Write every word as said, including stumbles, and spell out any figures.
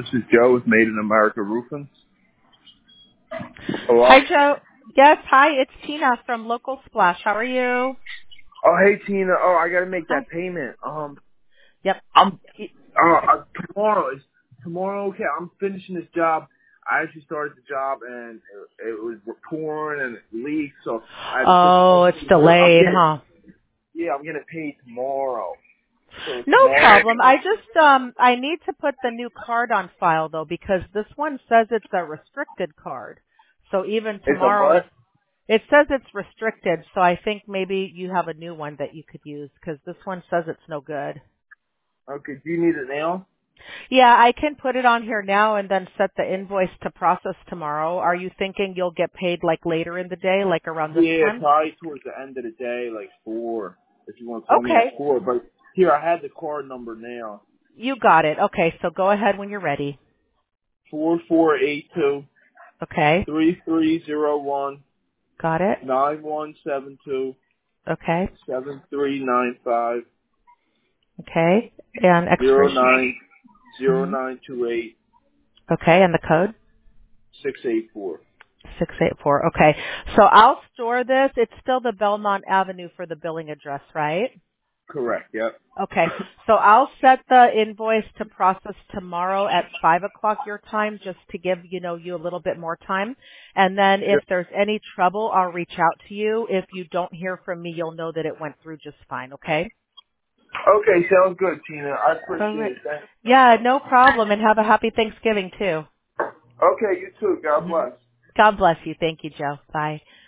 This is Joe with Made in America Roofing. Hello? Hi, Joe. Yes, hi. It's Tina from Local Splash. How are you? Oh, hey, Tina. Oh, I got to make Hi. that payment. Um, Yep. I'm, uh, uh, tomorrow is, tomorrow, okay, I'm finishing this job. I actually started the job and it, it was pouring and it leaked, so I had to push it Oh, off. it's I'm delayed, getting, huh? yeah, I'm getting paid tomorrow. So No tomorrow, problem. I just um I need to put the new card on file though because this one says it's a restricted card. So even it's a tomorrow what? it it says it's restricted. So I think maybe you have a new one that you could use because this one says it's no good. Okay, do you need it now? Yeah, I can put it on here now and then set the invoice to process tomorrow. Are you thinking you'll get paid like later in the day, like around this Yeah, time? probably towards the end of the day, like four, if you want to tell me at Okay. four. But here, I had the card number now. You got it. Okay, so go ahead when you're ready. Four four eight two Okay. three three zero one Got it. nine one seven two Okay. seven three nine five Okay. And zero expiration. nine zero hmm nine two eight Okay, and the code? six eight four. six eight four. Okay. So I'll store this. It's still the Belmont Avenue for the billing address, right? Correct. Yep. Okay. So I'll set the invoice to process tomorrow at five o'clock your time just to give, you know, you a little bit more time. And then if Yep. there's any trouble, I'll reach out to you. If you don't hear from me, you'll know that it went through just fine, okay? Okay, sounds good, Tina. I All appreciate right. it. Thanks. Yeah, no problem. And have a happy Thanksgiving too. Okay, you too. God Mhm. bless. God bless you. Thank you, Joe. Bye.